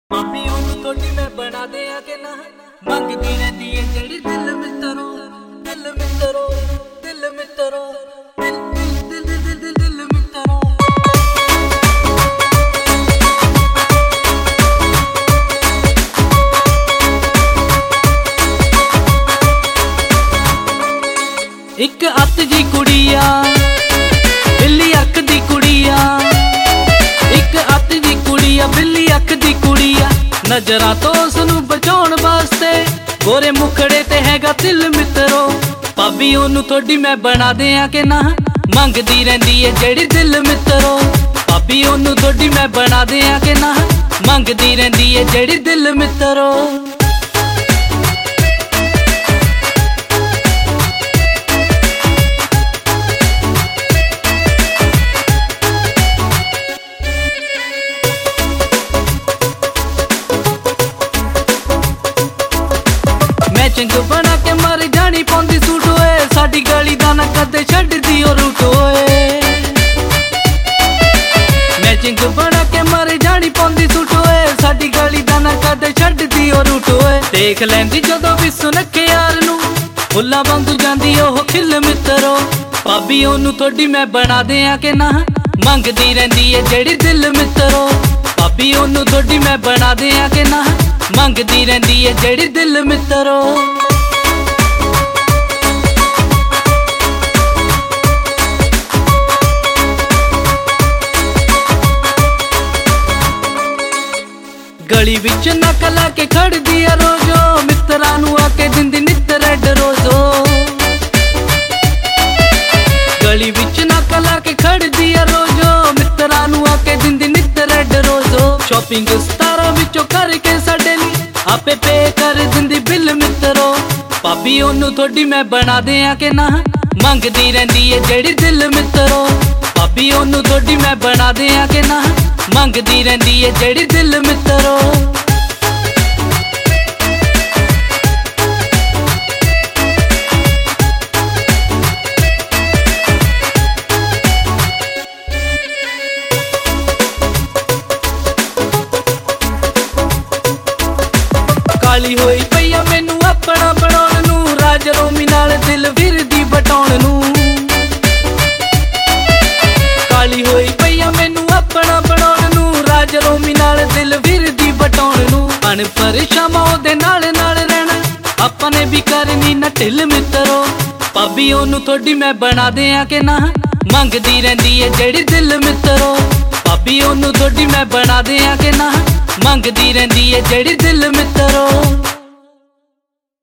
ਭਾਬੀ ਉਹਨੂੰ ਥੋੜੀ ਮੈਂ ਬਣਾ ਦਿਆਂ ਕਿ ਨਾ ਮੰਗਦੀ ਰਹਿੰਦੀ ਏ ਜਿਹੜੀ ਦਿਲ ਮਿੱਤਰੋ ਦਿਲ ਮਿੱਤਰੋ ਦਿਲ ਮਿੱਤਰੋ ਦਿਲ ਮਿੱਤਰੋ। ਇੱਕ ਅੱਤ ਜੀ ਕੁੜੀ ਆ ਬਿੱਲੀ ਅੱਖ ਦੀ ਕੁੜੀ ਆ, ਇੱਕ ਅੱਤ ਦੀ ਕੁੜੀ ਆ ਬਿੱਲੀ ਅੱਖ ਦੀ ਕੁੜੀ ਆ। ਨਜ਼ਰਾਂ ਤੋਂ ਉਸਨੂੰ ਬਚਾਉਣ ਵਾਸਤੇ ਗੋਰੇ ਮੁਖੜੇ ਤੇ ਹੈਗਾ ਦਿਲ ਮਿੱਤਰੋ। ਭਾਬੀ ਉਹਨੂੰ ਥੋੜੀ ਮੈਂ ਬਣਾ ਦਿਆਂ ਕਿ ਨਾ ਮੰਗਦੀ ਰਹਿੰਦੀ ਏ ਜਿਹੜੀ ਦਿਲ ਮਿੱਤਰੋ। ਭਾਬੀ ਉਹਨੂੰ ਥੋੜੀ ਮੈਂ ਬਣਾ ਦਿਆਂ ਕਿ ਨਾ ਮੰਗਦੀ ਰਹਿੰਦੀ ਏ ਜਿਹੜੀ ਦਿਲ ਮਿੱਤਰੋ। ਚੰਗ ਬਣਾ ਕੇ ਮਰ ਜਾਣੀ ਪਾਉਂਦੀ ਸੂਟ ਓਏ, ਸਾਡੀ ਗਲੀ ਦਾ ਨਾ ਕਦੇ ਛੱਡਦੀ ਓ ਰੂਟ ਓਏ। ਮੈਂ ਚੰਗ ਬਣਾ ਕੇ ਮਰ ਜਾਣੀ ਪਾਉਂਦੀ ਸੂਟ ਓਏ, ਸਾਡੀ ਗਲੀ ਦਾ ਨਾ ਕਦੇ ਛੱਡਦੀ ਓ ਰੂਟ ਓਏ। ਦੇਖ ਲੈਂਦੀ ਜਦੋਂ ਵੀ ਸੁਨੱਖੇ ਯਾਰ ਨੂੰ ਫੁੱਲਾਂ ਵਾਂਗੂ ਜਾਂਦੀ ਉਹ ਖਿਲ ਮਿੱਤਰੋ। ਭਾਬੀ ਉਹਨੂੰ ਥੋੜੀ ਮੈਂ ਬਣਾ ਦਿਆਂ ਕਿ ਨਾ ਮੰਗਦੀ ਰਹਿੰਦੀ ਏ ਜਿਹੜੀ ਦਿਲ ਮਿੱਤਰੋ। ਭਾਬੀ ਉਹਨੂੰ ਥੋੜੀ ਮੈਂ ਬਣਾ ਦਿਆਂ ਕਿ ਨਾ ਮੰਗਦੀ ਰਹਿੰਦੀ ਏ ਜਿਹੜੀ ਦਿਲ ਮਿੱਤਰੋ। ਗਲੀ ਵਿੱਚ ਨੱਕ ਲਾ ਕੇ ਖੜਦੀ ਆ ਰੋਜ਼ੋ, ਮਿੱਤਰਾਂ ਨੂੰ ਆ ਕੇ ਦਿੰਦੀ ਨਿੱਤ ਰੈਡ ਰੋਜ਼ੋ। ਗਲੀ ਵਿੱਚ ਨੱਕ ਲਾ ਕੇ ਖੜਦੀ ਆ ਰੋਜ਼ੋ, ਮਿੱਤਰਾਂ ਨੂੰ ਆ ਕੇ ਦਿੰਦੀ ਨਿੱਤ ਰੈਡ ਰੋਜ਼ੋ। ਸ਼ਾਪਿੰਗ 17 ਵਿੱਚੋਂ ਕਰਕੇ ਸਾਡੇ ਲਈ ਆਪੇ ਪੇ ਕਰ ਦਿੰਦੀ ਬਿੱਲ ਮਿੱਤਰੋ। ਭਾਬੀ ਉਹਨੂੰ ਥੋੜੀ ਮੈਂ ਬਣਾ ਦਿਆਂ ਕਿ ਨਾ ਮੰਗਦੀ ਰਹਿੰਦੀ ਏ ਜਿਹੜੀ ਦਿਲ ਮਿੱਤਰੋ। ਭਾਬੀ ਉਹਨੂੰ ਥੋੜੀ ਮੈਂ ਬਣਾ ਦਿਆਂ ਕਿ ਨਾ ਮੰਗਦੀ ਰਹਿੰਦੀ ਏ ਜਿਹੜੀ ਦਿਲ ਮਿੱਤਰੋ। ਕਾਲੀ ਹੋਈ ਪਈ ਆ ਮੈਨੂੰ ਆਪਣਾ ਬਣਾਉਣ ਨੂੰ, ਰਾਜ ਰੋਮੀ ਨਾਲ ਦਿਲ ਫਿਰਦੀ ਬਟਾਉਣ ਨੂੰ। ਕਾਲੀ ਹੋਈ ਪਈ ਆ ਮੈਨੂੰ ਆਪਣਾ ਬਣਾਉਣ ਨੂੰ, ਰਾਜ ਰੋਮੀ ਨਾਲ ਦਿਲ ਫਿਰਦੀ ਬਟਾਉਣ ਨੂੰ। ਅਣਪਰੇਸ਼ਾਵਾਂ ਉਹਦੇ ਨਾਲ ਨਾਲ ਰਹਿਣਾ ਆਪਾਂ ਨੇ ਵੀ ਕਰਨੀ ਨਾ ਢਿੱਲ ਮਿੱਤਰੋ। ਭਾਬੀ ਉਹਨੂੰ ਥੋੜੀ ਮੈਂ ਬਣਾ ਦਿਆਂ ਕਿ ਨਾ ਮੰਗਦੀ ਰਹਿੰਦੀ ਏ ਜਿਹੜੀ ਦਿਲ ਮਿੱਤਰੋ। ਭਾਬੀ ਉਹਨੂੰ ਥੋੜੀ ਮੈਂ ਬਣਾ ਦਿਆਂ ਕਿ ਨਾ ਮੰਗਦੀ ਰਹਿੰਦੀ ਏ ਜਿਹੜੀ ਦਿਲ ਮਿੱਤਰੋ।